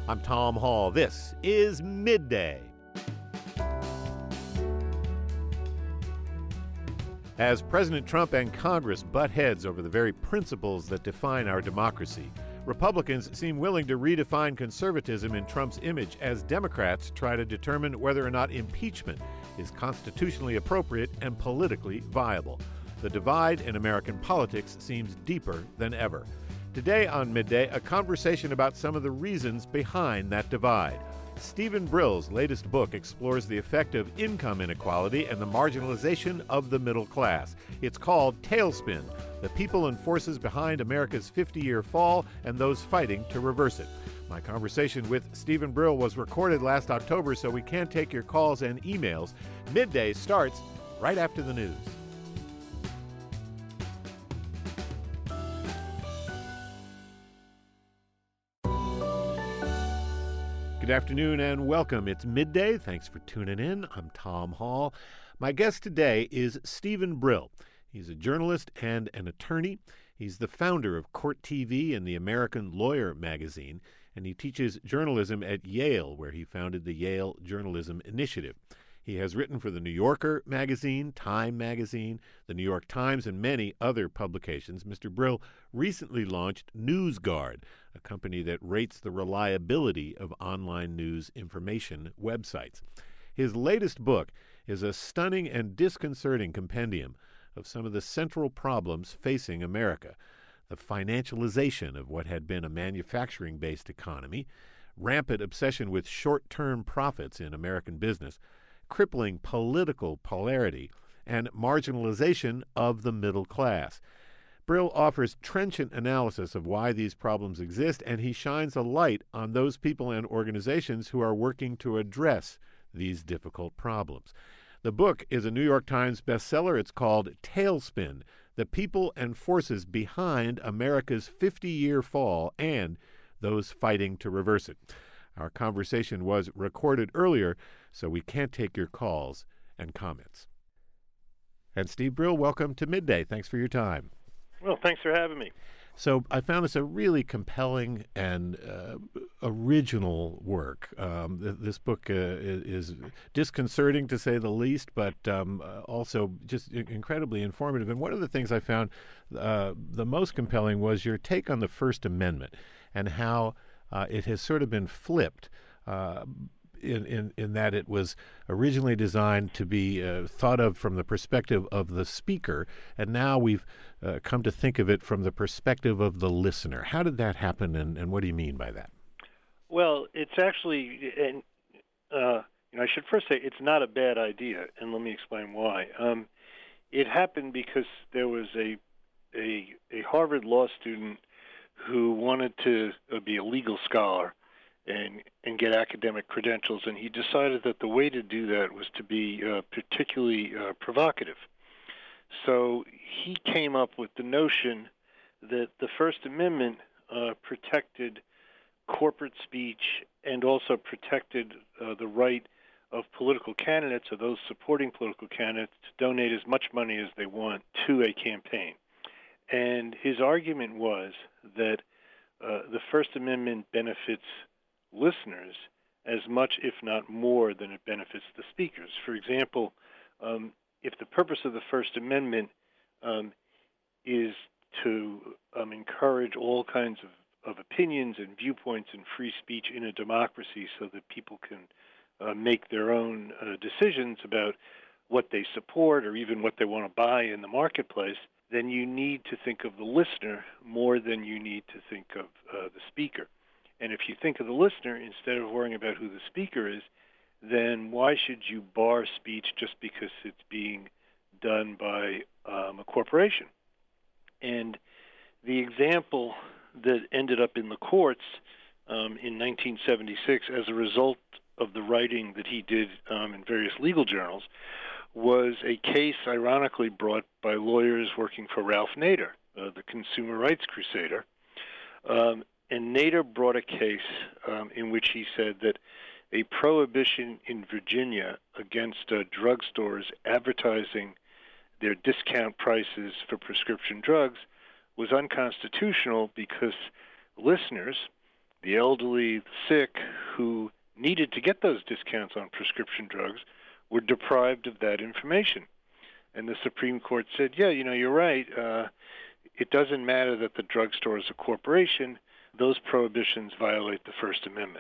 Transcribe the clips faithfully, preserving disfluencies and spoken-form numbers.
I'm Tom Hall. This is Midday. As President Trump and Congress butt heads over the very principles that define our democracy, Republicans seem willing to redefine conservatism in Trump's image as Democrats try to determine whether or not impeachment is constitutionally appropriate and politically viable. The divide in American politics seems deeper than ever. Today on Midday, a conversation about some of the reasons behind that divide. Steven Brill's latest book explores the effect of income inequality and the marginalization of the middle class. It's called Tailspin: The People and Forces Behind America's fifty-year Fall and Those Fighting to Reverse It. My conversation with Steven Brill was recorded last October, so we can't take your calls and emails. Midday starts right after the news. Good afternoon and welcome. It's Midday. Thanks for tuning in. I'm Tom Hall. My guest today is Steven Brill. He's a journalist and an attorney. He's the founder of Court T V and the American Lawyer magazine, and he teaches journalism at Yale, where he founded the Yale Journalism Initiative. He has written for the New Yorker magazine, Time magazine, the New York Times, and many other publications. Mister Brill recently launched NewsGuard, a company that rates the reliability of online news information websites. His latest book is a stunning and disconcerting compendium of some of the central problems facing America: the financialization of what had been a manufacturing-based economy, rampant obsession with short-term profits in American business, crippling political polarity, and marginalization of the middle class. Brill offers trenchant analysis of why these problems exist, and he shines a light on those people and organizations who are working to address these difficult problems. The book is a New York Times bestseller. It's called Tailspin: The People and Forces Behind America's fifty-year Fall and Those Fighting to Reverse It. Our conversation was recorded earlier, so we can't take your calls and comments. And Steve Brill, welcome to Midday. Thanks for your time. Well, thanks for having me. So I found this a really compelling and uh, original work. Um, th- this book uh, is, is disconcerting, to say the least, but um, uh, also just incredibly informative. And one of the things I found uh, the most compelling was your take on the First Amendment and how Uh, it has sort of been flipped uh, in, in, in that it was originally designed to be uh, thought of from the perspective of the speaker, and now we've uh, come to think of it from the perspective of the listener. How did that happen, and, and what do you mean by that? Well, it's actually, and uh, you know, I should first say it's not a bad idea, and let me explain why. Um, it happened because there was a a, a Harvard law student who wanted to uh, be a legal scholar and and get academic credentials, and he decided that the way to do that was to be uh, particularly uh, provocative. So he came up with the notion that the First Amendment uh, protected corporate speech and also protected uh, the right of political candidates or those supporting political candidates to donate as much money as they want to a campaign. And his argument was that uh, the First Amendment benefits listeners as much, if not more, than it benefits the speakers. For example, um, if the purpose of the First Amendment um, is to um, encourage all kinds of, of opinions and viewpoints and free speech in a democracy so that people can uh, make their own uh, decisions about what they support or even what they want to buy in the marketplace, then you need to think of the listener more than you need to think of uh, the speaker. And if you think of the listener instead of worrying about who the speaker is, then why should you bar speech just because it's being done by um, a corporation? And the example that ended up in the courts um, in nineteen seventy-six as a result of the writing that he did um, in various legal journals was a case ironically brought by lawyers working for Ralph Nader, uh, the consumer rights crusader. Um, and Nader brought a case um, in which he said that a prohibition in Virginia against uh, drugstores advertising their discount prices for prescription drugs was unconstitutional because listeners the elderly, the sick, who needed to get those discounts on prescription drugs were deprived of that information. And the Supreme Court said, yeah, you know, you're right. Uh, it doesn't matter that the drugstore is a corporation. Those prohibitions violate the First Amendment.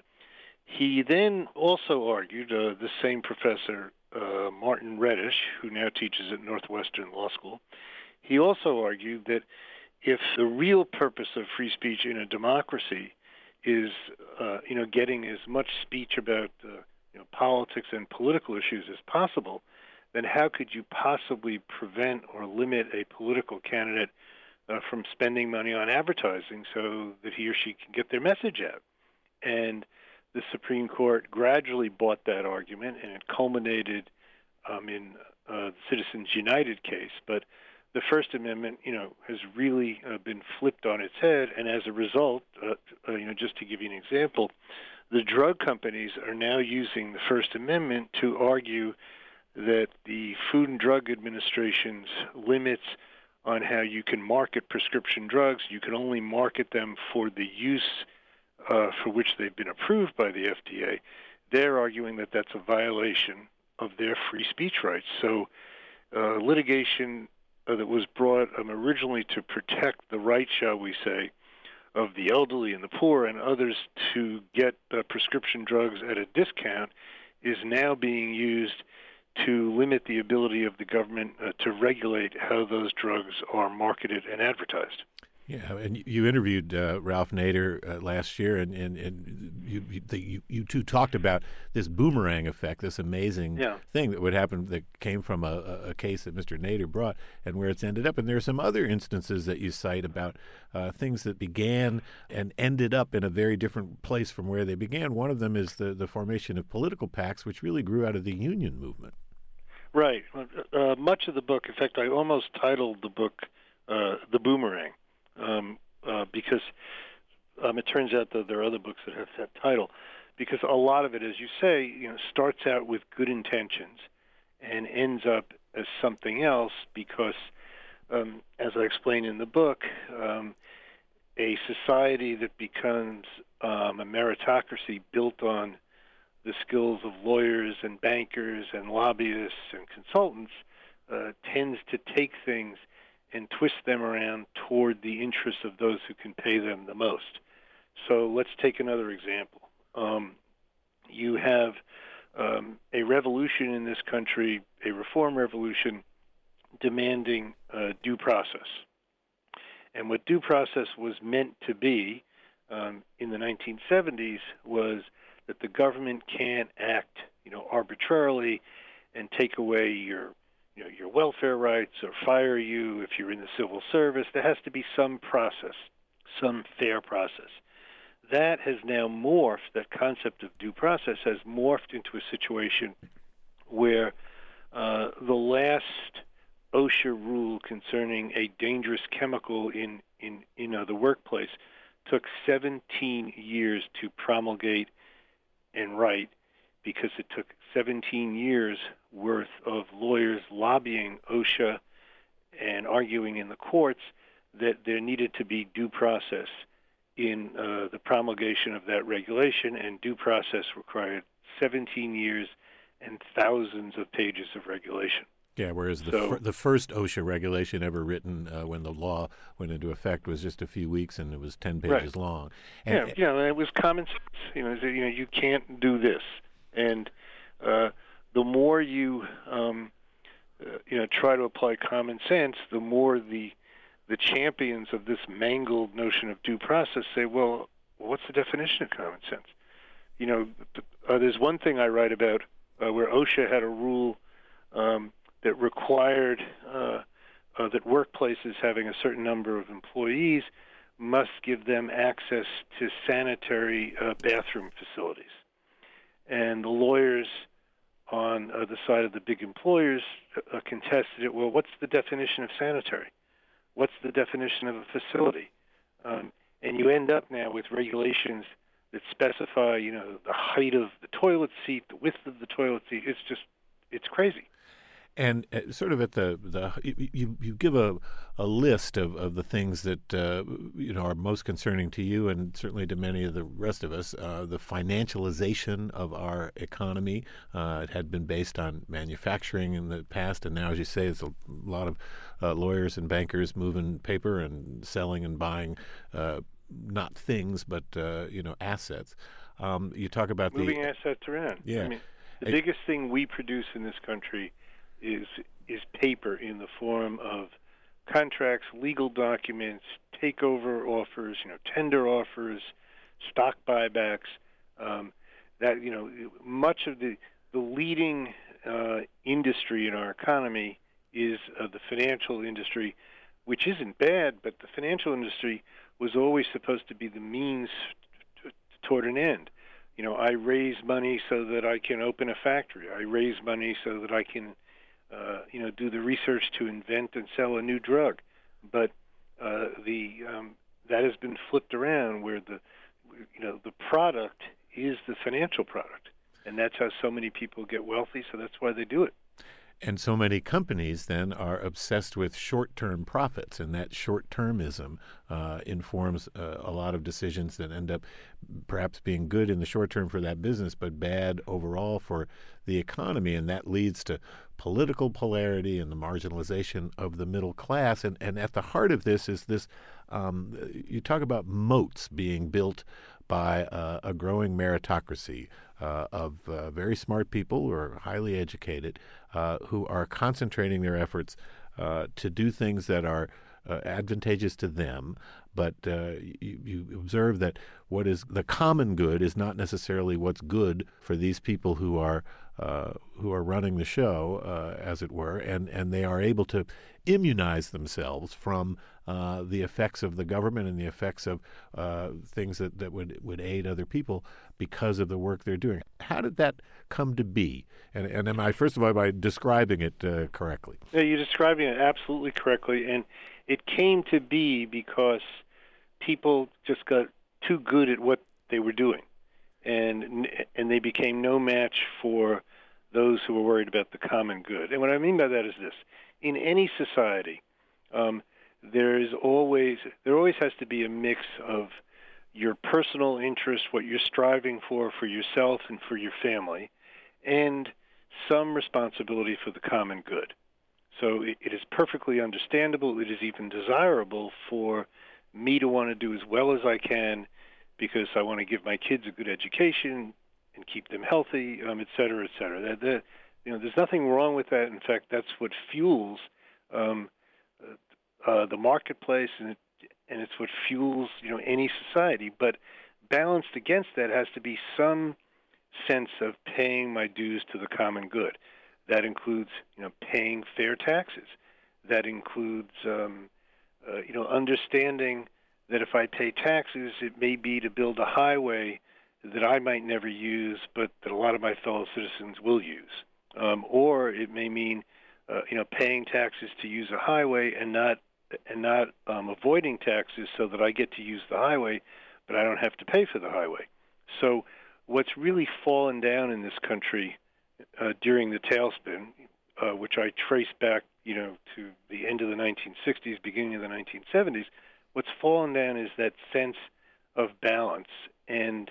He then also argued, uh, the same professor, uh, Martin Reddish, who now teaches at Northwestern Law School, he also argued that if the real purpose of free speech in a democracy is, uh, you know, getting as much speech about uh, you know, politics and political issues as possible, then how could you possibly prevent or limit a political candidate uh, from spending money on advertising so that he or she can get their message out? And the Supreme Court gradually bought that argument, and it culminated um, in uh, the Citizens United case. But the First Amendment, you know, has really uh, been flipped on its head, and as a result, uh, uh, you know, just to give you an example, the drug companies are now using the First Amendment to argue that the Food and Drug Administration's limits on how you can market prescription drugs, you can only market them for the use uh, for which they've been approved by the F D A. They're arguing that that's a violation of their free speech rights. So uh, litigation uh, that was brought um, originally to protect the rights, shall we say, of the elderly and the poor and others to get uh, prescription drugs at a discount is now being used to limit the ability of the government uh, to regulate how those drugs are marketed and advertised. Yeah, and you interviewed uh, Ralph Nader uh, last year, and, and, and you, you you two talked about this boomerang effect, this amazing yeah. thing that would happen that came from a, a case that Mister Nader brought and where it's ended up. And there are some other instances that you cite about uh, things that began and ended up in a very different place from where they began. One of them is the, the formation of political PACs, which really grew out of the union movement. Right. Uh, much of the book, in fact, I almost titled the book uh, The Boomerang. Um, uh, because um, it turns out that there are other books that have that title, because a lot of it, as you say, you know, starts out with good intentions and ends up as something else because, um, as I explain in the book, um, a society that becomes um, a meritocracy built on the skills of lawyers and bankers and lobbyists and consultants uh, tends to take things and twist them around toward the interests of those who can pay them the most. So let's take another example. Um, you have um, a revolution in this country, a reform revolution, demanding uh, due process. And what due process was meant to be um, in the nineteen seventies was that the government can't act, you know, arbitrarily and take away your You know, your welfare rights or fire you if you're in the civil service. There has to be some process, some fair process. That has now morphed, that concept of due process has morphed into a situation where uh, the last OSHA rule concerning a dangerous chemical in, in, in uh, the workplace took seventeen years to promulgate and write, because it took seventeen years worth of lawyers lobbying OSHA and arguing in the courts that there needed to be due process in uh, the promulgation of that regulation, and due process required seventeen years and thousands of pages of regulation. Yeah, whereas the so, fir- the first OSHA regulation ever written uh, when the law went into effect was just a few weeks, and it was ten pages right. long. And, yeah, you know, it was common sense. You know, you know, you can't do this, and uh, the more you um, uh, you know try to apply common sense, the more the the champions of this mangled notion of due process say, well, what's the definition of common sense? You know, uh, there's one thing I write about uh, where OSHA had a rule um, that required uh, uh, that workplaces having a certain number of employees must give them access to sanitary uh, bathroom facilities. And the lawyers on uh, the side of the big employers uh, contested it. Well, what's the definition of sanitary? What's the definition of a facility? Um, and you end up now with regulations that specify, you know, the height of the toilet seat, the width of the toilet seat. It's just, it's crazy. And uh, sort of at the, the you, you give a, a list of, of the things that uh, you know are most concerning to you and certainly to many of the rest of us. Uh, the financialization of our economy. Uh, it had been based on manufacturing in the past, and now, as you say, it's a lot of uh, lawyers and bankers moving paper and selling and buying uh, not things but uh, you know assets. Um, you talk about moving the assets around. Yeah. I mean, the It, biggest thing we produce in this country is is paper in the form of contracts, legal documents, takeover offers, you know, tender offers, stock buybacks. Um, that you know, much of the the leading uh, industry in our economy is uh, the financial industry, which isn't bad, but the financial industry was always supposed to be the means t- toward an end. You know, I raise money so that I can open a factory. I raise money so that I can Uh, you know, do the research to invent and sell a new drug, but uh, the um, that has been flipped around, where the you know the product is the financial product, and that's how so many people get wealthy. So that's why they do it. And so many companies then are obsessed with short-term profits, and that short-termism uh, informs uh, a lot of decisions that end up perhaps being good in the short term for that business, but bad overall for the economy, and that leads to political polarity and the marginalization of the middle class. And, and at the heart of this is this, um, you talk about moats being built by uh, a growing meritocracy uh, of uh, very smart people who are highly educated, uh, who are concentrating their efforts uh, to do things that are uh, advantageous to them. But uh, you, you observe that what is the common good is not necessarily what's good for these people who are uh, who are running the show, uh, as it were, and, and they are able to immunize themselves from uh, the effects of the government and the effects of uh, things that, that would, would aid other people because of the work they're doing. How did that come to be? And, and am I, first of all, am I describing it uh, correctly? Yeah, you're describing it absolutely correctly, and it came to be because people just got too good at what they were doing, and and they became no match for those who were worried about the common good. And what I mean by that is this: in any society, um, there is always there always has to be a mix of your personal interest, what you're striving for for yourself and for your family, and some responsibility for the common good. So it, it is perfectly understandable. It is even desirable for me to want to do as well as I can because I want to give my kids a good education and keep them healthy, um, et cetera, et cetera. That, that, you know, there's nothing wrong with that. In fact, that's what fuels um, uh, uh, the marketplace, and it, and it's what fuels you know any society. But balanced against that has to be some sense of paying my dues to the common good. That includes, you know, paying fair taxes. That includes, um, uh, you know, understanding that if I pay taxes, it may be to build a highway that I might never use, but that a lot of my fellow citizens will use. Um, or it may mean, uh, you know, paying taxes to use a highway and not and not um, avoiding taxes so that I get to use the highway, but I don't have to pay for the highway. So what's really fallen down in this country uh, during the tailspin, uh, which I trace back, you know, to the end of the nineteen sixties, beginning of the nineteen seventies, what's fallen down is that sense of balance. And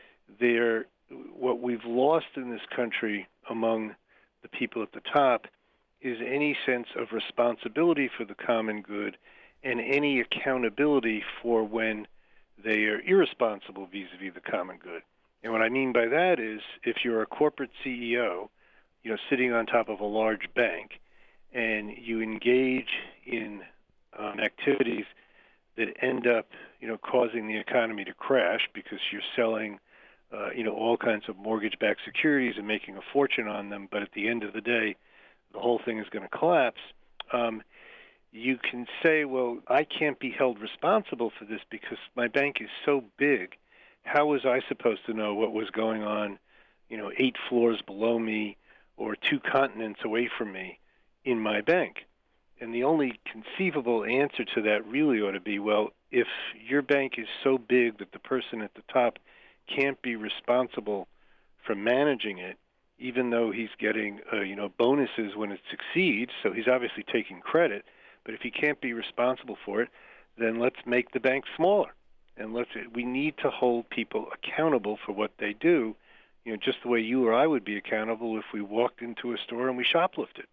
there, what we've lost in this country among the people at the top is any sense of responsibility for the common good and any accountability for when they are irresponsible vis-a-vis the common good. And what I mean by that is if you're a corporate C E O, you know, sitting on top of a large bank, and you engage in um, activities that end up, you know, causing the economy to crash because you're selling, uh, you know, all kinds of mortgage-backed securities and making a fortune on them, but at the end of the day, the whole thing is going to collapse. Um, you can say, well, I can't be held responsible for this because my bank is so big. How was I supposed to know what was going on, you know, eight floors below me or two continents away from me in my bank? And the only conceivable answer to that really ought to be, well, if your bank is so big that the person at the top can't be responsible for managing it, even though he's getting, uh, you know, bonuses when it succeeds. So he's obviously taking credit. But if he can't be responsible for it, then let's make the bank smaller. And let's we need to hold people accountable for what they do, you know, just the way you or I would be accountable if we walked into a store and we shoplifted.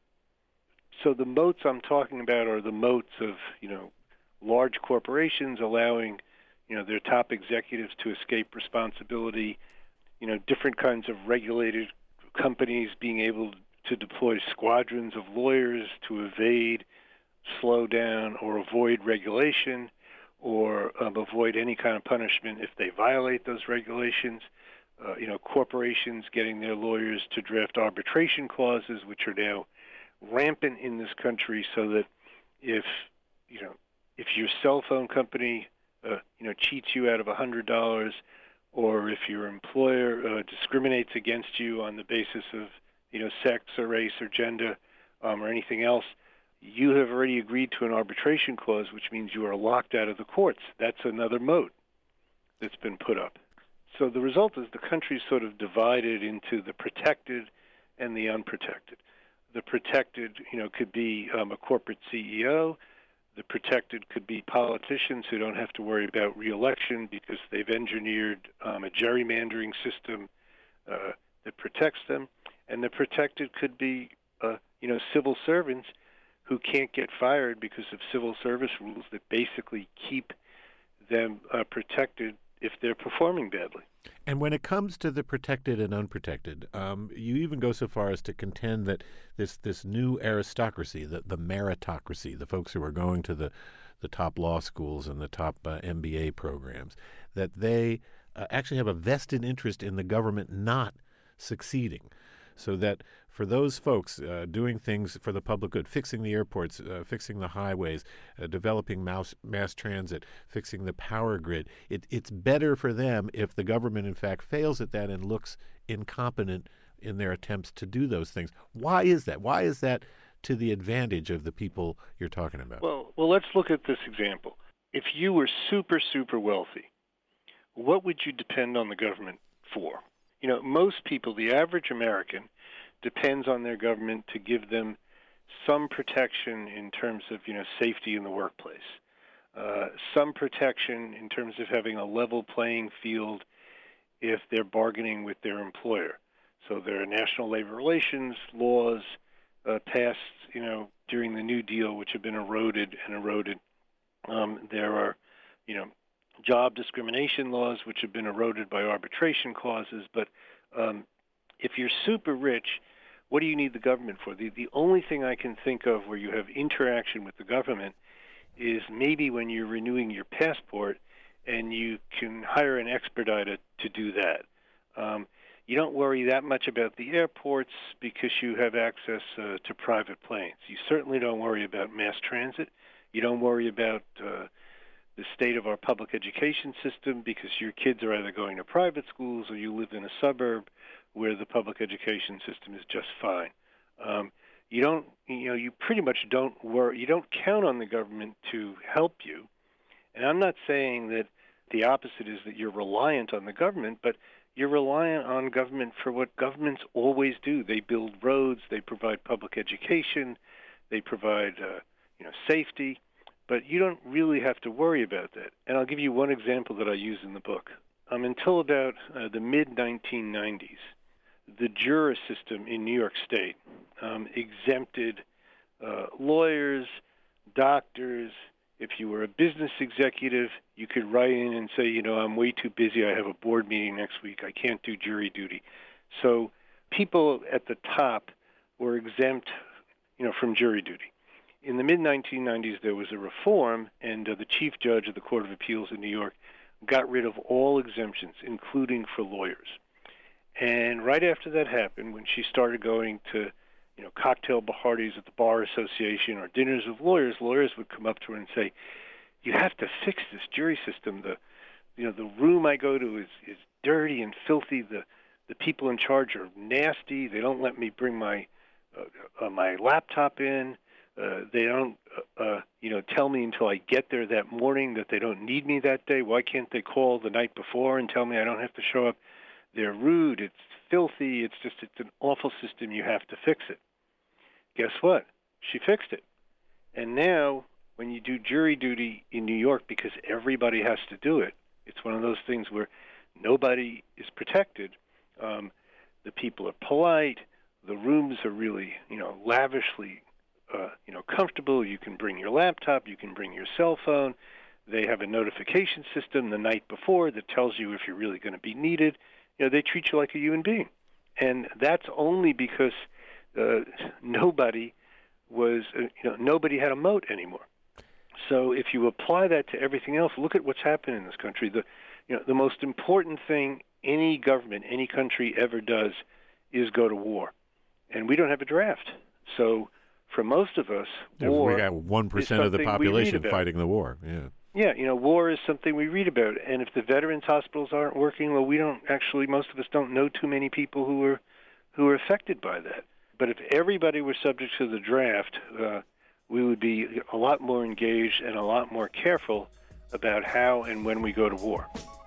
So the moats I'm talking about are the moats of, you know, large corporations allowing, you know, their top executives to escape responsibility, you know, different kinds of regulated companies being able to deploy squadrons of lawyers to evade, slow down, or avoid regulation, or um, avoid any kind of punishment if they violate those regulations. Uh, you know, corporations getting their lawyers to draft arbitration clauses, which are now rampant in this country, so that if, you know, if your cell phone company, uh, you know, cheats you out of a hundred dollars, or if your employer uh, discriminates against you on the basis of, you know, sex or race or gender um, or anything else, you have already agreed to an arbitration clause, which means you are locked out of the courts. That's another moat that's been put up. So the result is the country's sort of divided into the protected and the unprotected. The protected, you know, could be um, a corporate C E O. The protected could be politicians who don't have to worry about re-election because they've engineered um, a gerrymandering system uh, that protects them. And the protected could be, uh, you know, civil servants who can't get fired because of civil service rules that basically keep them uh, protected if they're performing badly. And when it comes to the protected and unprotected, um, you even go so far as to contend that this this new aristocracy, the, the meritocracy, the folks who are going to the, the top law schools and the top uh, M B A programs, that they uh, actually have a vested interest in the government not succeeding. So that for those folks uh, doing things for the public good, fixing the airports, uh, fixing the highways, uh, developing mass, mass transit, fixing the power grid, it, it's better for them if the government, in fact, fails at that and looks incompetent in their attempts to do those things. Why is that? Why is that to the advantage of the people you're talking about? Well, well, let's look at this example. If you were super, super wealthy, what would you depend on the government for? You know, most people, the average American, depends on their government to give them some protection in terms of, you know, safety in the workplace, uh, some protection in terms of having a level playing field if they're bargaining with their employer. So there are national labor relations laws uh, passed, you know, during the New Deal, which have been eroded and eroded. Um, there are, you know, job discrimination laws, which have been eroded by arbitration clauses. But um, if you're super rich, what do you need the government for? The, the only thing I can think of where you have interaction with the government is maybe when you're renewing your passport and you can hire an expediter to do that. Um, you don't worry that much about the airports because you have access uh, to private planes. You certainly don't worry about mass transit. You don't worry about uh, the state of our public education system because your kids are either going to private schools or you live in a suburb where the public education system is just fine. Um, you don't, you know, you pretty much don't worry, you don't count on the government to help you. And I'm not saying that the opposite is that you're reliant on the government, but you're reliant on government for what governments always do. They build roads, they provide public education, they provide, uh, you know, safety. But you don't really have to worry about that. And I'll give you one example that I use in the book. Um, until about uh, the mid nineteen nineties, the juror system in New York State um, exempted uh, lawyers, doctors. If you were a business executive, you could write in and say, you know, I'm way too busy. I have a board meeting next week. I can't do jury duty. So people at the top were exempt, you know, from jury duty. In the mid nineteen nineties, there was a reform, and uh, the chief judge of the Court of Appeals in New York got rid of all exemptions, including for lawyers. And right after that happened, when she started going to, you know, cocktail parties at the Bar Association or dinners with lawyers, lawyers would come up to her and say, "You have to fix this jury system. The, you know, the room I go to is is dirty and filthy. The the people in charge are nasty. They don't let me bring my uh, uh, my laptop in." Uh, they don't, uh, uh, you know, tell me until I get there that morning that they don't need me that day. Why can't they call the night before and tell me I don't have to show up? they're rude, it's filthy, it's just it's an awful system, you have to fix it. Guess what? She fixed it. And now when you do jury duty in New York, because everybody has to do it, it's one of those things where nobody is protected. Um, the people are polite. The rooms are really, you know, lavishly, uh, you know, comfortable. You can bring your laptop. You can bring your cell phone. They have a notification system the night before that tells you if you're really going to be needed. You know, they treat you like a human being. And that's only because uh, nobody was, uh, you know, nobody had a moat anymore. So if you apply that to everything else, look at what's happened in this country. The, you know, the most important thing any government, any country ever does is go to war. And we don't have a draft. So for most of us, yeah, war we got one percent of the population fighting the war. Yeah. Yeah, you know, war is something we read about. And if the veterans hospitals aren't working, well, we don't actually, most of us don't know too many people who are, who are affected by that. But if everybody were subject to the draft, uh, we would be a lot more engaged and a lot more careful about how and when we go to war.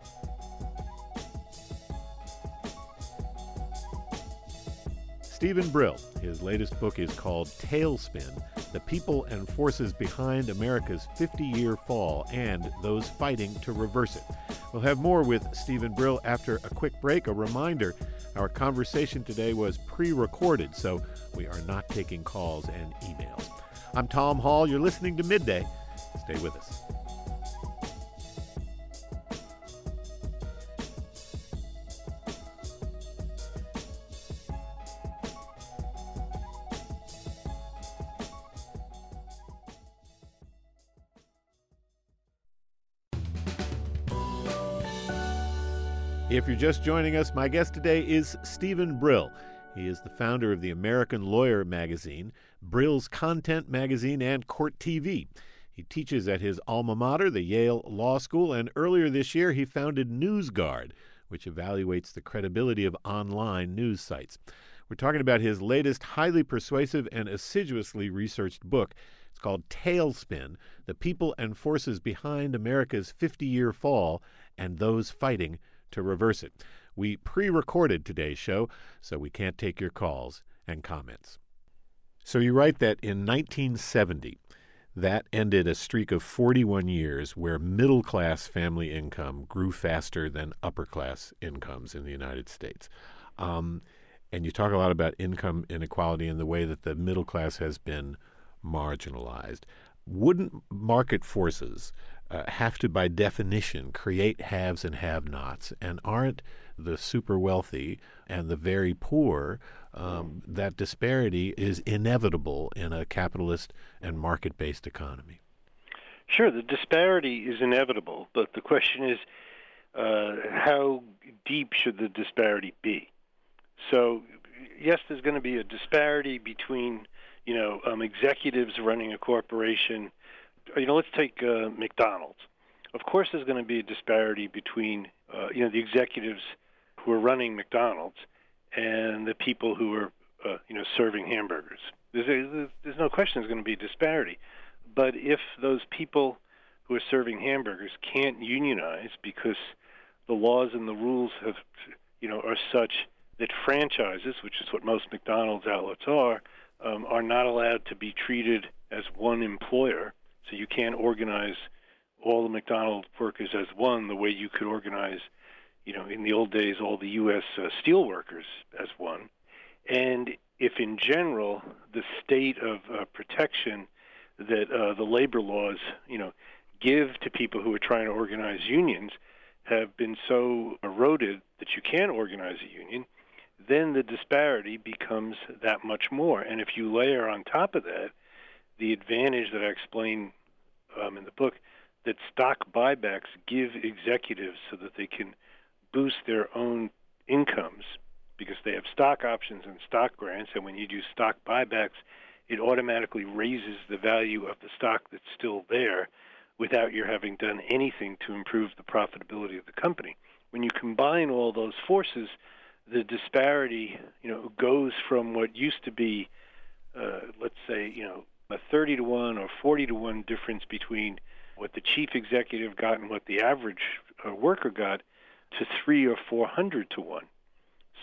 Steven Brill, his latest book is called Tailspin, The People and Forces Behind America's fifty-year Fall and Those Fighting to Reverse It. We'll have more with Steven Brill after a quick break. A reminder, our conversation today was pre-recorded, so we are not taking calls and emails. I'm Tom Hall. You're listening to Midday. Stay with us. If you're just joining us, my guest today is Steven Brill. He is the founder of the American Lawyer magazine, Brill's Content magazine, and Court T V. He teaches at his alma mater, the Yale Law School, and earlier this year he founded NewsGuard, which evaluates the credibility of online news sites. We're talking about his latest highly persuasive and assiduously researched book. It's called Tailspin, The People and Forces Behind America's fifty-year Fall and Those Fighting to Reverse It. We pre-recorded today's show, so we can't take your calls and comments. So you write that in nineteen seventy, that ended a streak of forty-one years where middle-class family income grew faster than upper-class incomes in the United States. Um, and you talk a lot about income inequality and the way that the middle class has been marginalized. Wouldn't market forces uh, have to, by definition, create haves and have-nots? And aren't the super wealthy and the very poor, um, that disparity is inevitable in a capitalist and market-based economy? Sure, the disparity is inevitable, but the question is, uh, how deep should the disparity be? So, yes, there's going to be a disparity between, you know, um, executives running a corporation. You know, let's take uh, McDonald's. Of course, there's going to be a disparity between, uh, you know, the executives who are running McDonald's and the people who are, uh, you know, serving hamburgers. There's, a, there's no question there's going to be a disparity. But if those people who are serving hamburgers can't unionize because the laws and the rules have, you know, are such that franchises, which is what most McDonald's outlets are, um, are not allowed to be treated as one employer. So you can't organize all the McDonald's workers as one the way you could organize, you know, in the old days, all the U S uh, steel workers as one. And if in general the state of uh, protection that uh, the labor laws, you know, give to people who are trying to organize unions have been so eroded that you can't organize a union, then the disparity becomes that much more. And if you layer on top of that the advantage that I explain um, in the book, that stock buybacks give executives so that they can boost their own incomes because they have stock options and stock grants, and when you do stock buybacks, it automatically raises the value of the stock that's still there without your having done anything to improve the profitability of the company. When you combine all those forces, the disparity, you know, goes from what used to be, uh, let's say, you know, a thirty to one or forty to one difference between what the chief executive got and what the average uh, worker got to three or four hundred to one.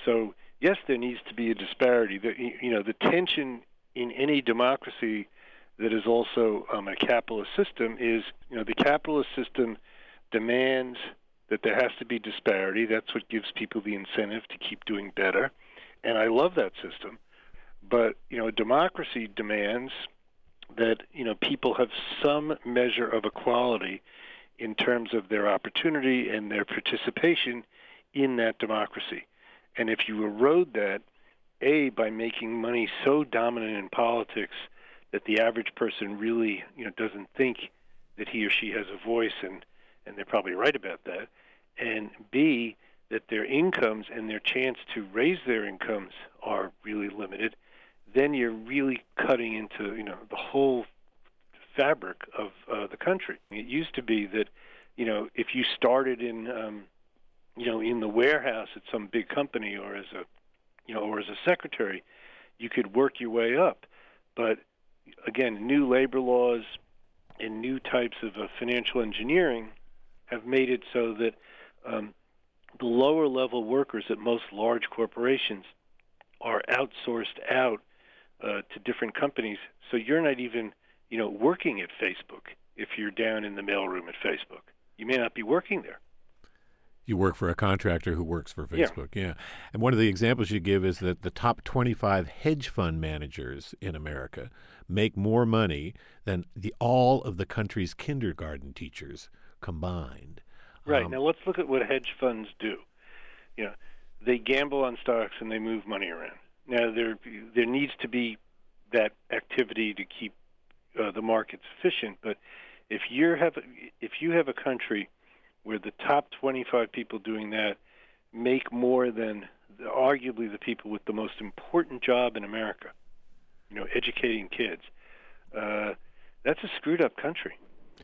So yes, there needs to be a disparity. The, you know, the tension in any democracy that is also um, a capitalist system is, you know, the capitalist system demands that there has to be disparity. That's what gives people the incentive to keep doing better. And I love that system. But, you know, democracy demands that, you know, people have some measure of equality in terms of their opportunity and their participation in that democracy. And if you erode that, A, by making money so dominant in politics that the average person really, you know, doesn't think that he or she has a voice, and, and they're probably right about that, and B, that their incomes and their chance to raise their incomes are really limited, then you're really cutting into, you know, the whole fabric of uh, the country. It used to be that, you know, if you started in, um, you know, in the warehouse at some big company, or as a, you know, or as a secretary, you could work your way up. But again, new labor laws and new types of uh, financial engineering have made it so that um, the lower level workers at most large corporations are outsourced out uh, to different companies. So you're not even, you know, working at Facebook if you're down in the mailroom at Facebook. You may not be working there. You work for a contractor who works for Facebook, yeah. yeah. And one of the examples you give is that the top twenty-five hedge fund managers in America make more money than the all of the country's kindergarten teachers combined. Right. Um, now let's look at what hedge funds do. You know, they gamble on stocks and they move money around. Now there there needs to be that activity to keep uh, the markets efficient. But if you have if you have a country where the top twenty-five people doing that make more than the, arguably the people with the most important job in America, you know, educating kids, uh, that's a screwed up country.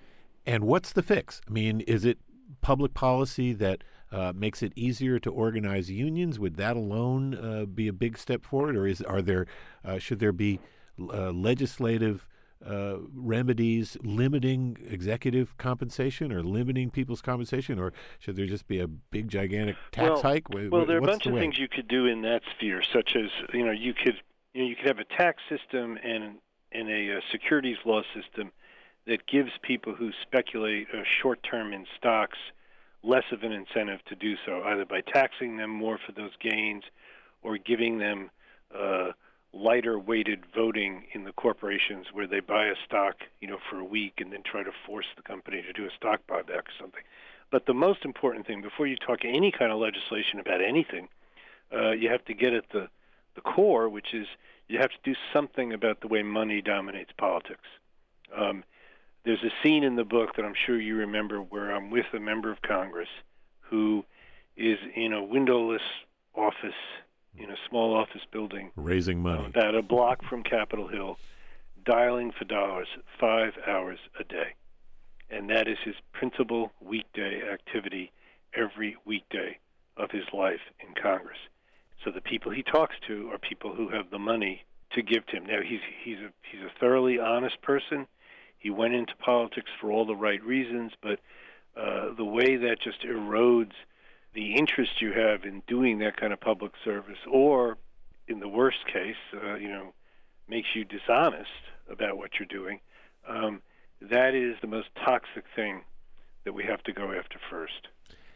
And what's the fix? I mean, is it public policy that uh, makes it easier to organize unions? Would that alone uh, be a big step forward, or is are there uh, should there be uh, legislative uh, remedies limiting executive compensation or limiting people's compensation, or should there just be a big gigantic tax well, hike? Well, there are a What's bunch the of way? things you could do in that sphere, such as, you know, you could you know you could have a tax system and and a, a securities law system that gives people who speculate uh, short-term in stocks less of an incentive to do so, either by taxing them more for those gains or giving them uh, lighter-weighted voting in the corporations where they buy a stock, you know, for a week and then try to force the company to do a stock buyback or something. But the most important thing, before you talk any kind of legislation about anything, uh, you have to get at the, the core, which is you have to do something about the way money dominates politics. Um, There's a scene in the book that I'm sure you remember where I'm with a member of Congress who is in a windowless office in a small office building, Raising money. uh, about a block from Capitol Hill, dialing for dollars five hours a day. And that is his principal weekday activity every weekday of his life in Congress. So the people he talks to are people who have the money to give to him. Now, he's he's a he's a thoroughly honest person. He went into politics for all the right reasons, but uh, the way that just erodes the interest you have in doing that kind of public service, or in the worst case, uh, you know, makes you dishonest about what you're doing, um, that is the most toxic thing that we have to go after first.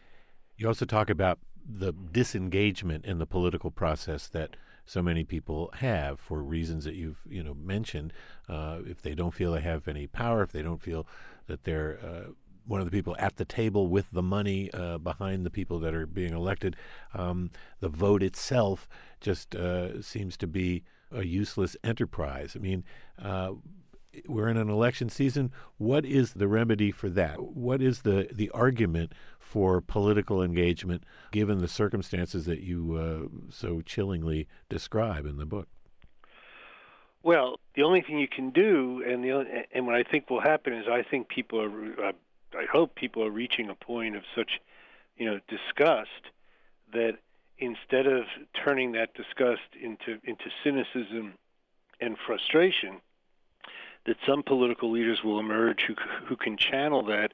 You also talk about the disengagement in the political process that so many people have for reasons that you've you know mentioned. Uh, if they don't feel they have any power, if they don't feel that they're uh, one of the people at the table with the money uh, behind the people that are being elected, um, the vote itself just uh, seems to be a useless enterprise. I mean, uh, we're in an election season. What is the remedy for that? What is the, the argument for political engagement given the circumstances that you uh, so chillingly describe in the book? Well, the only thing you can do, and the only, and what I think will happen is I think people are, uh, I hope people are reaching a point of such, you know, disgust that instead of turning that disgust into into cynicism and frustration, that some political leaders will emerge who who can channel that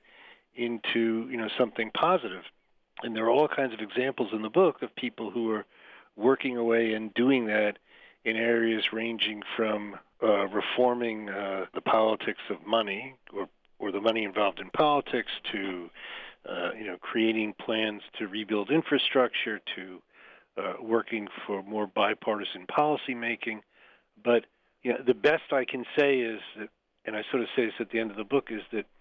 into, you know, something positive. And there are all kinds of examples in the book of people who are working away and doing that in areas ranging from uh, reforming uh, the politics of money or, or the money involved in politics to uh, you know, creating plans to rebuild infrastructure, to uh, working for more bipartisan policy making. But you know, the best I can say is that, and I sort of say this at the end of the book, is that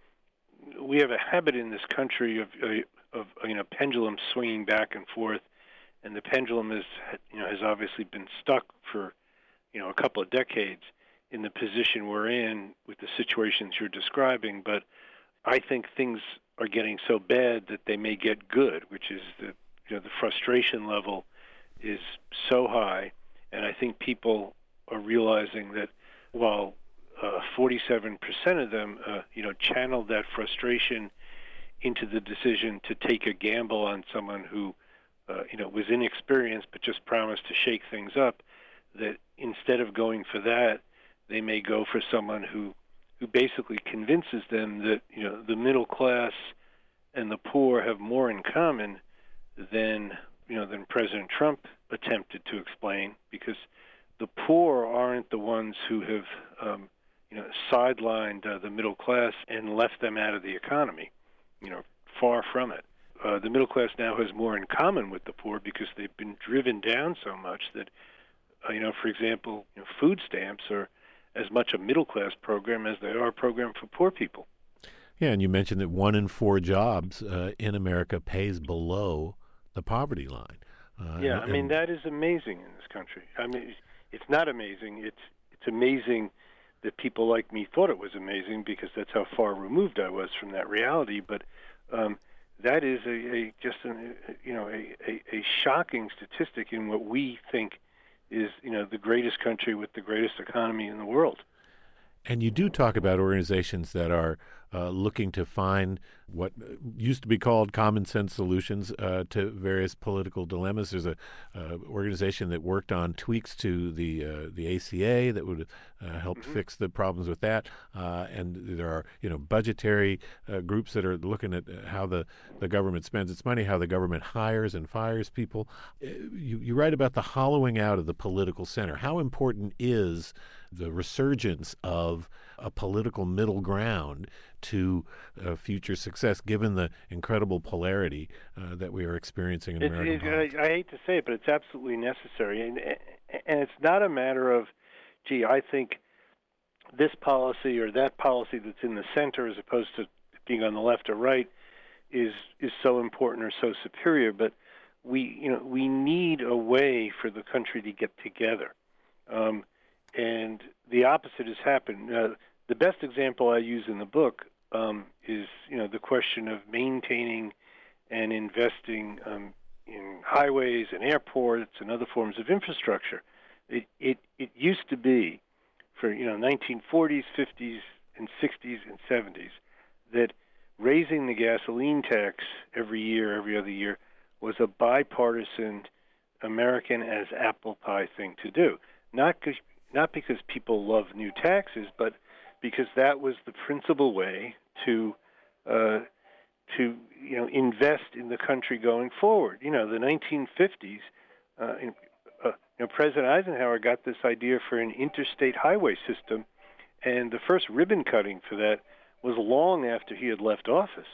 we have a habit in this country of, of you know, pendulum swinging back and forth, and the pendulum is, you know, has obviously been stuck for, you know, a couple of decades in the position we're in with the situations you're describing. But I think things are getting so bad that they may get good, which is that, you know, the frustration level is so high, and I think people are realizing that while uh, forty-seven percent of them, uh, you know, channeled that frustration into the decision to take a gamble on someone who, uh, you know, was inexperienced but just promised to shake things up, that instead of going for that, they may go for someone who, who basically convinces them that, you know, the middle class and the poor have more in common than, you know, than President Trump attempted to explain, because the poor aren't the ones who have, um, you know, sidelined uh, the middle class and left them out of the economy. You know, far from it. Uh, the middle class now has more in common with the poor because they've been driven down so much that, uh, you know, for example, you know, food stamps are as much a middle class program as they are a program for poor people. Yeah, and you mentioned that one in four jobs uh, in America pays below the poverty line. Uh, yeah, and, I mean, that is amazing in this country. I mean, it's not amazing. It's it's amazing that people like me thought it was amazing because that's how far removed I was from that reality. But um, that is a, a just an, you know a, a, a shocking statistic in what we think is, you know, the greatest country with the greatest economy in the world. And you do talk about organizations that are uh, looking to find what used to be called common sense solutions uh, to various political dilemmas. There's a uh, organization that worked on tweaks to the uh, the A C A that would uh, help mm-hmm. fix the problems with that. Uh, and there are, you know, budgetary uh, groups that are looking at how the, the government spends its money, how the government hires and fires people. You, you write about the hollowing out of the political center. How important is the resurgence of a political middle ground to uh, future success, given the incredible polarity uh, that we are experiencing in it, American it, politics? I, I hate to say it, but it's absolutely necessary. And, and it's not a matter of, gee, I think this policy or that policy that's in the center as opposed to being on the left or right is is so important or so superior. But we, you know, we need a way for the country to get together. Um, And the opposite has happened. Uh, the best example I use in the book um, is, you know, the question of maintaining and investing um, in highways and airports and other forms of infrastructure. It, it it used to be, for, you know, nineteen forties, fifties, and sixties and seventies, that raising the gasoline tax every year, every other year, was a bipartisan, American as apple pie thing to do. Not because Not because people love new taxes, but because that was the principal way to, uh, to you know, invest in the country going forward. You know, the nineteen fifties, uh, uh, you know, President Eisenhower got this idea for an interstate highway system, and the first ribbon cutting for that was long after he had left office.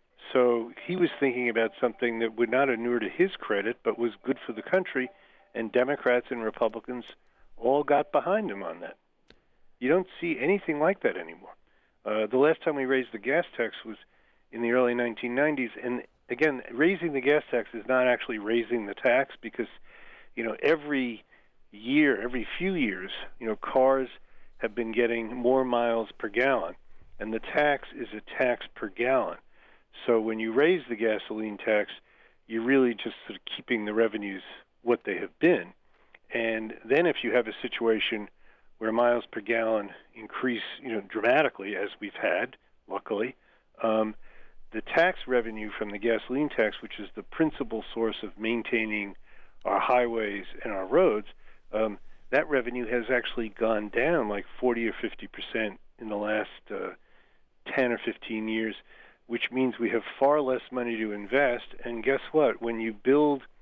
So he was thinking about something that would not inure to his credit, but was good for the country, and Democrats and Republicans all got behind him on that. You don't see anything like that anymore. Uh, the last time we raised the gas tax was in the early nineteen nineties, and again, raising the gas tax is not actually raising the tax because, you know, every year, every few years, you know, cars have been getting more miles per gallon, and the tax is a tax per gallon. So when you raise the gasoline tax, you're really just sort of keeping the revenues what they have been. And then if you have a situation where miles per gallon increase, you know, dramatically, as we've had, luckily, um, the tax revenue from the gasoline tax, which is the principal source of maintaining our highways and our roads, um, that revenue has actually gone down like forty or fifty percent in the last uh, ten or fifteen years, which means we have far less money to invest. And guess what? When you build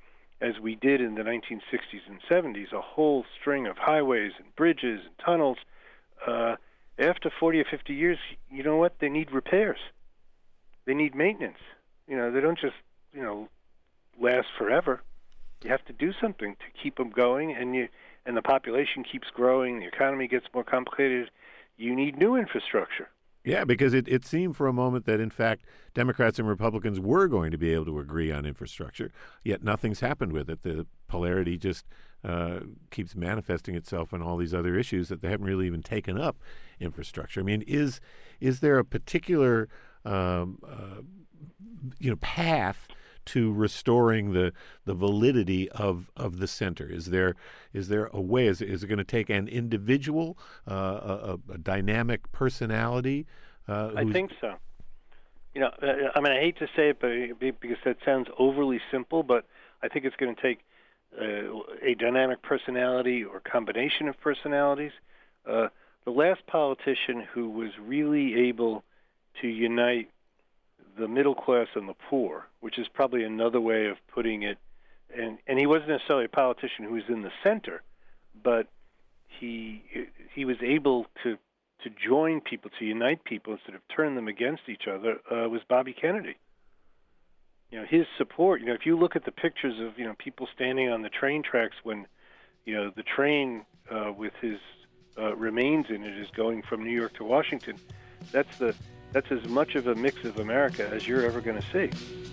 as we did in the nineteen sixties and seventies, a whole string of highways and bridges and tunnels, uh, after forty or fifty years, you know what? They need repairs. They need maintenance. You know, they don't just, you know, last forever. You have to do something to keep them going, and you and the population keeps growing, the economy gets more complicated. You need new infrastructure. Yeah, because it, it seemed for a moment that, in fact, Democrats and Republicans were going to be able to agree on infrastructure, yet nothing's happened with it. The polarity just uh, keeps manifesting itself on all these other issues that they haven't really even taken up infrastructure. I mean, is is there a particular um, uh, you know path to restoring the the validity of, of the center? Is there is there a way? Is, is it going to take an individual, uh, a, a dynamic personality? Uh, I think so. You know, I mean, I hate to say it, but because that sounds overly simple, but I think it's going to take uh, a dynamic personality or combination of personalities. Uh, the last politician who was really able to unite the middle class and the poor, which is probably another way of putting it. And and he wasn't necessarily a politician who was in the center, but he he was able to to join people, to unite people instead of turn them against each other. Uh, was Bobby Kennedy. You know, his support. You know, if you look at the pictures of you know people standing on the train tracks when you know the train uh, with his uh, remains in it is going from New York to Washington, that's the That's as much of a mix of America as you're ever going to see.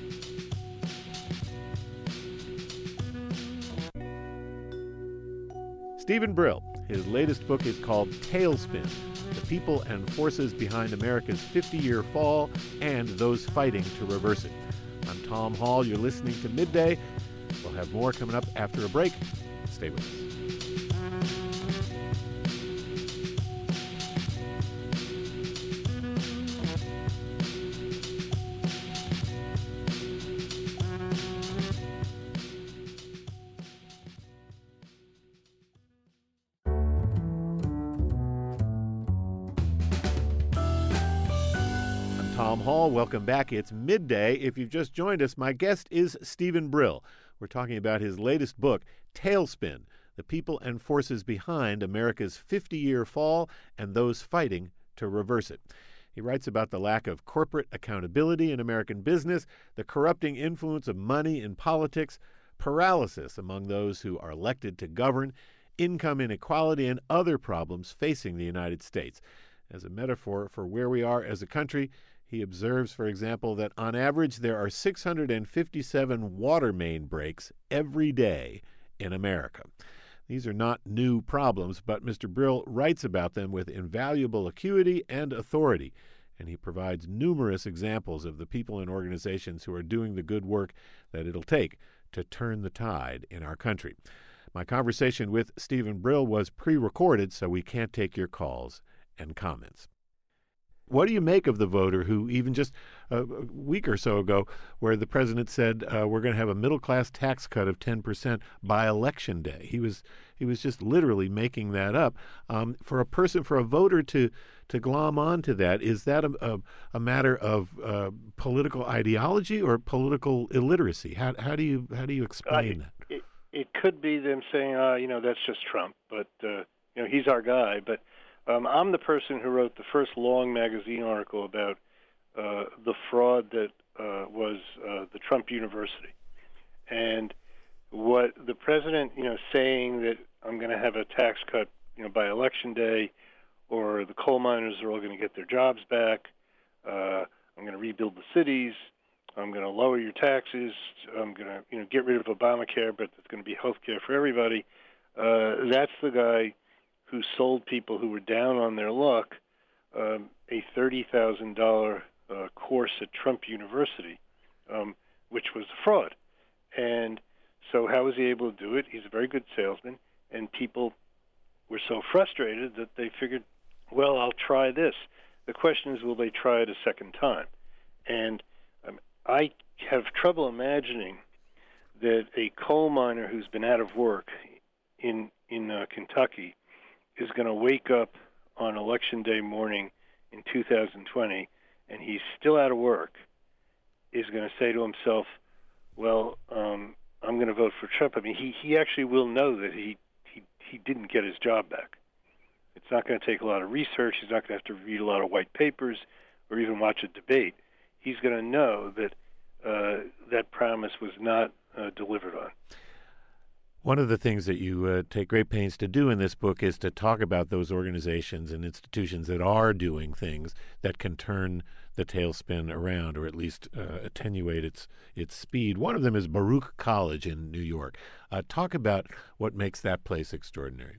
Stephen Brill. His latest book is called Tailspin: The People and Forces Behind America's fifty-year Fall and Those Fighting to Reverse It. I'm Tom Hall. You're listening to Midday. We'll have more coming up after a break. Stay with us. Tom Hall, welcome back. It's midday. If you've just joined us, my guest is Stephen Brill. We're talking about his latest book, Tailspin: The People and Forces Behind America's fifty-year Fall and Those Fighting to Reverse It. He writes about the lack of corporate accountability in American business, the corrupting influence of money in politics, paralysis among those who are elected to govern, income inequality, and other problems facing the United States. As a metaphor for where we are as a country, he observes, for example, that on average there are six hundred fifty-seven water main breaks every day in America. These are not new problems, but Mister Brill writes about them with invaluable acuity and authority, and he provides numerous examples of the people and organizations who are doing the good work that it'll take to turn the tide in our country. My conversation with Stephen Brill was pre-recorded, so we can't take your calls and comments. What do you make of the voter who, even just a week or so ago, where the president said uh, we're going to have a middle-class tax cut of ten percent by Election Day? He was he was just literally making that up. Um, for a person, for a voter to to glom onto that, is that a, a, a matter of uh, political ideology or political illiteracy? How how do you how do you explain uh, that? It, it could be them saying, uh, you know, that's just Trump, but uh, you know, he's our guy, but. Um, I'm the person who wrote the first long magazine article about uh, the fraud that uh, was uh, the Trump University. And what the president, you know, saying that I'm going to have a tax cut, you know, by Election Day, or the coal miners are all going to get their jobs back, uh, I'm going to rebuild the cities, I'm going to lower your taxes, I'm going to, you know, get rid of Obamacare, but it's going to be health care for everybody. Uh, that's the guy who sold people who were down on their luck um, a thirty thousand dollars uh, course at Trump University, um, which was a fraud. And so how was he able to do it? He's a very good salesman, and people were so frustrated that they figured, well, I'll try this. The question is, will they try it a second time? And um, I have trouble imagining that a coal miner who's been out of work in, in uh, Kentucky is going to wake up on Election Day morning in two thousand twenty, and he's still out of work, is going to say to himself, well, um, I'm going to vote for Trump, I mean, he, he actually will know that he, he, he didn't get his job back. It's not going to take a lot of research. He's not going to have to read a lot of white papers or even watch a debate. He's going to know that uh, that promise was not uh, delivered on. One of the things that you uh, take great pains to do in this book is to talk about those organizations and institutions that are doing things that can turn the tailspin around, or at least uh, attenuate its its speed. One of them is Baruch College in New York. Uh, talk about what makes that place extraordinary.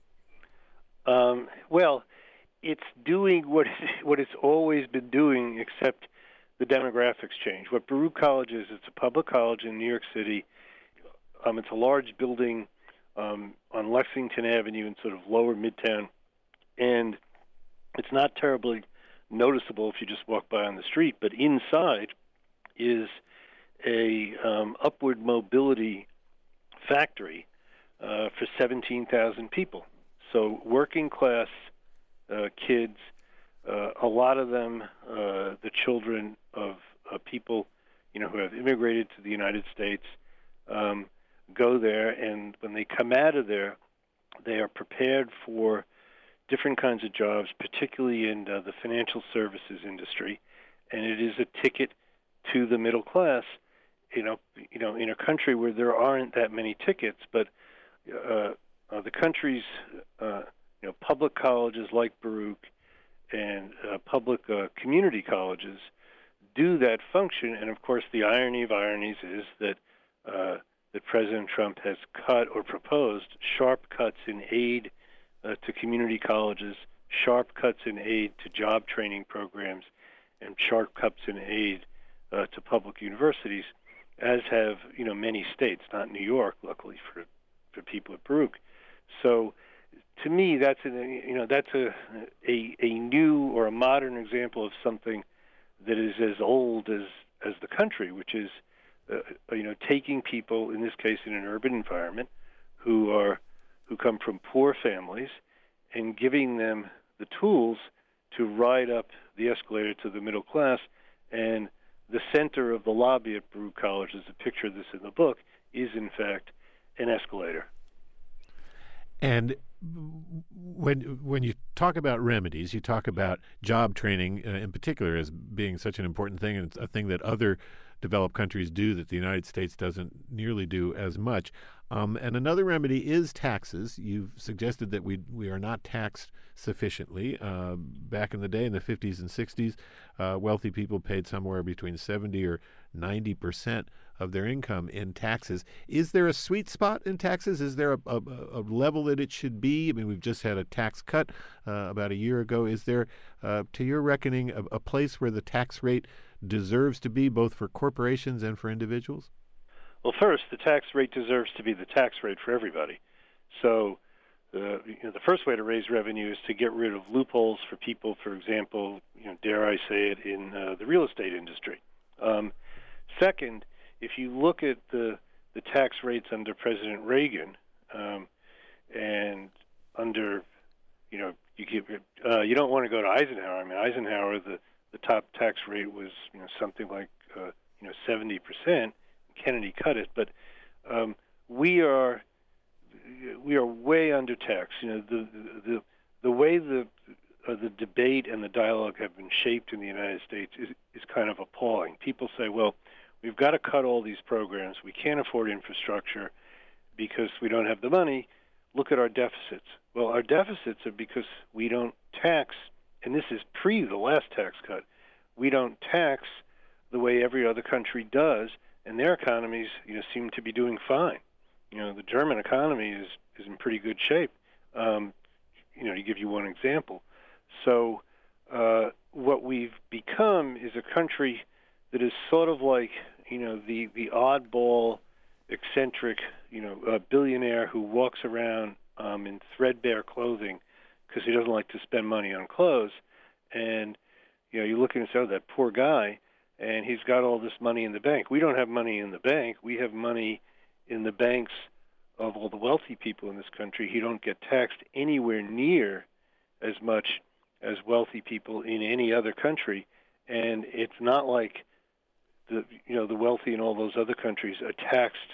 Um, well, it's doing what what it's always been doing, except the demographics change. What Baruch College is, it's a public college in New York City. Um, it's a large building um, on Lexington Avenue in sort of lower Midtown, and it's not terribly noticeable if you just walk by on the street, but inside is a um, upward mobility factory uh, for seventeen thousand people. So working class uh, kids, uh, a lot of them uh, the children of uh, people, you know, who have immigrated to the United States, um, go there, and when they come out of there, they are prepared for different kinds of jobs, particularly in uh, the financial services industry, and it is a ticket to the middle class. You know, you know, in a country where there aren't that many tickets, but uh, uh, the country's uh, you know, public colleges like Baruch and uh, public uh, community colleges do that function. And of course, the irony of ironies is that uh, that President Trump has cut or proposed sharp cuts in aid uh, to community colleges, sharp cuts in aid to job training programs, and sharp cuts in aid uh, to public universities, as have, you know, many states, not New York, luckily for for people at Baruch. So, to me, that's a, you know that's a, a a new or a modern example of something that is as old as as the country, which is uh, you know taking people, in this case in an urban environment, who are who come from poor families, and giving them the tools to ride up the escalator to the middle class. And the center of the lobby at Baruch College, as a picture of this in the book, is in fact an escalator. And when when you talk about remedies, you talk about job training uh, in particular as being such an important thing, and it's a thing that other developed countries do that the United States doesn't nearly do as much. Um, and another remedy is taxes. You've suggested that we we are not taxed sufficiently. Uh, back in the day, in the fifties and sixties, uh, wealthy people paid somewhere between seventy or ninety percent of their income in taxes. Is there a sweet spot in taxes? Is there a, a, a level that it should be? I mean, we've just had a tax cut uh, about a year ago. Is there, uh, to your reckoning, a, a place where the tax rate deserves to be, both for corporations and for individuals? Well, first, the tax rate deserves to be the tax rate for everybody. So uh, you know, the first way to raise revenue is to get rid of loopholes for people, for example, you know, dare I say it, in uh, the real estate industry. Um, second, if you look at the the tax rates under President Reagan um, and under, you know, you keep, uh, you don't want to go to Eisenhower. I mean, Eisenhower, the, the top tax rate was, you know, something like uh, you know seventy percent. Kennedy cut it, but um, we are we are way under taxed. You know, the the the way the uh, the debate and the dialogue have been shaped in the United States is is kind of appalling. People say, well, we've got to cut all these programs. We can't afford infrastructure because we don't have the money. Look at our deficits. Well, our deficits are because we don't tax, and this is pre the last tax cut. We don't tax the way every other country does, and their economies, you know, seem to be doing fine. You know, the German economy is, is in pretty good shape. Um, you know, to give you one example. So uh, what we've become is a country that is sort of like, you know, the, the oddball, eccentric, you know, uh, billionaire who walks around um, in threadbare clothing because he doesn't like to spend money on clothes. And, you know, you look and say, oh, that poor guy, and he's got all this money in the bank. We don't have money in the bank. We have money in the banks of all the wealthy people in this country. He don't get taxed anywhere near as much as wealthy people in any other country. And it's not like the you know the wealthy in all those other countries are taxed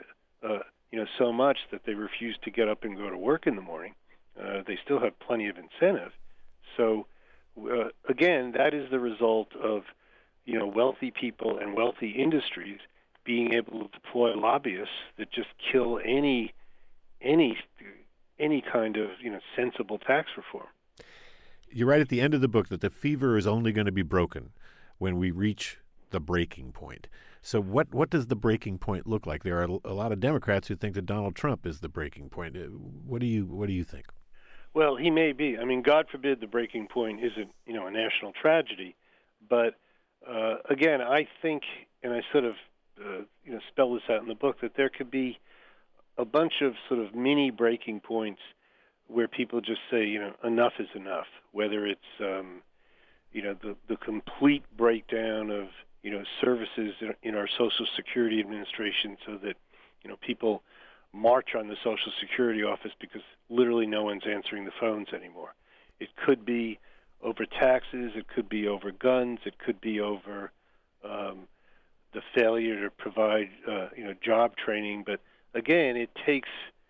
uh, you know, so much that they refuse to get up and go to work in the morning. Uh, they still have plenty of incentive. So, uh, again, that is the result of, you know, wealthy people and wealthy industries being able to deploy lobbyists that just kill any any any kind of, you know, sensible tax reform. You write at the end of the book that the fever is only going to be broken when we reach the breaking point. So what, what does the breaking point look like? There are a lot of Democrats who think that Donald Trump is the breaking point. What do you what do you think? Well, he may be. I mean, God forbid the breaking point isn't, you know, a national tragedy. But uh, again, I think, and I sort of uh, you know spell this out in the book, that there could be a bunch of sort of mini breaking points where people just say, you know, enough is enough. Whether it's um, you know the the complete breakdown of, you know, services in our Social Security Administration, so that, you know, people march on the Social Security office because literally no one's answering the phones anymore. It could be over taxes, it could be over guns, it could be over um, the failure to provide, uh, you know, job training. But again, it takes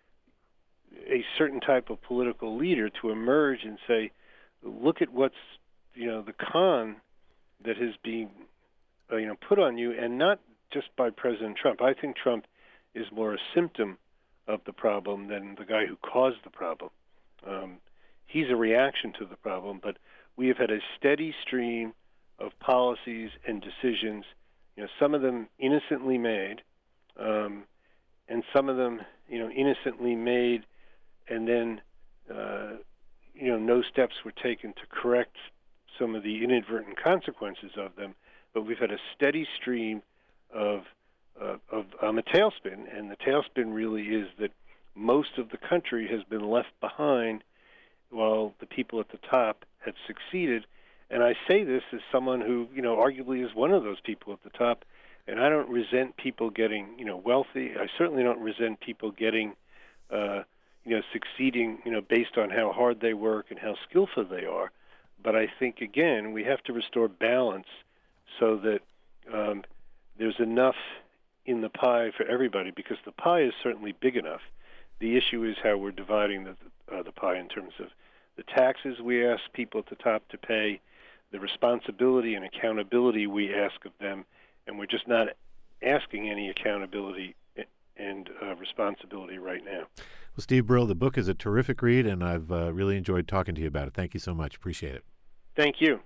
a certain type of political leader to emerge and say, look at what's, you know, the con that has been Uh, you know, put on you, and not just by President Trump. I think Trump is more a symptom of the problem than the guy who caused the problem. Um, he's a reaction to the problem, but we have had a steady stream of policies and decisions, you know, some of them innocently made, um, and some of them, you know, innocently made, and then, uh, you know, no steps were taken to correct some of the inadvertent consequences of them. But we've had a steady stream of uh, of um, a tailspin, and the tailspin really is that most of the country has been left behind while the people at the top have succeeded. And I say this as someone who, you know, arguably is one of those people at the top, and I don't resent people getting, you know, wealthy. I certainly don't resent people getting, uh, you know, succeeding, you know, based on how hard they work and how skillful they are. But I think, again, we have to restore balance so that um, there's enough in the pie for everybody, because the pie is certainly big enough. The issue is how we're dividing the, uh, the pie in terms of the taxes we ask people at the top to pay, the responsibility and accountability we ask of them, and we're just not asking any accountability and uh, responsibility right now. Well, Steve Brill, the book is a terrific read, and I've uh, really enjoyed talking to you about it. Thank you so much. Appreciate it. Thank you.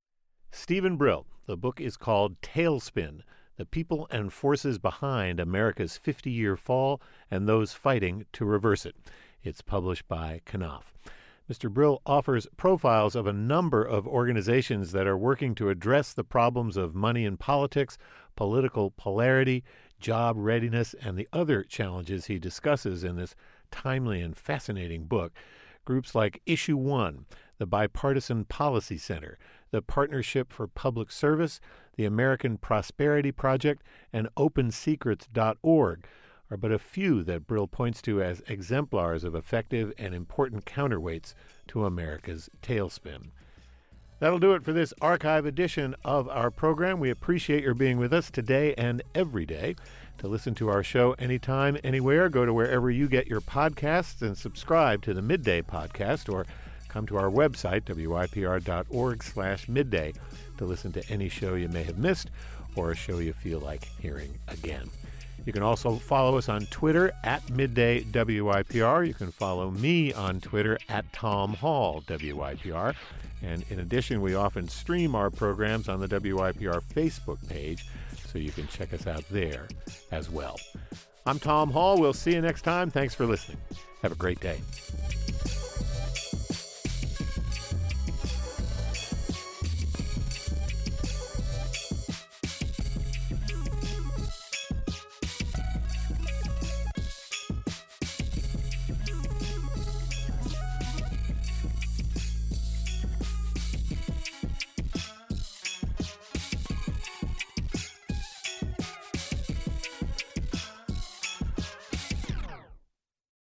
Stephen Brill. The book is called Tailspin: The People and Forces Behind America's fifty-year Fall and Those Fighting to Reverse It. It's published by Knopf. Mister Brill offers profiles of a number of organizations that are working to address the problems of money in politics, political polarity, job readiness, and the other challenges he discusses in this timely and fascinating book. Groups like Issue One, the Bipartisan Policy Center, the Partnership for Public Service, the American Prosperity Project, and Open Secrets dot org are but a few that Brill points to as exemplars of effective and important counterweights to America's tailspin. That'll do it for this archive edition of our program. We appreciate your being with us today and every day. To listen to our show anytime, anywhere, go to wherever you get your podcasts and subscribe to the Midday Podcast, or come to our website, W I P R dot org slash midday, to listen to any show you may have missed or a show you feel like hearing again. You can also follow us on Twitter at Midday W I P R. You can follow me on Twitter at Tom Hall W I P R. And in addition, we often stream our programs on the W I P R Facebook page, so you can check us out there as well. I'm Tom Hall. We'll see you next time. Thanks for listening. Have a great day.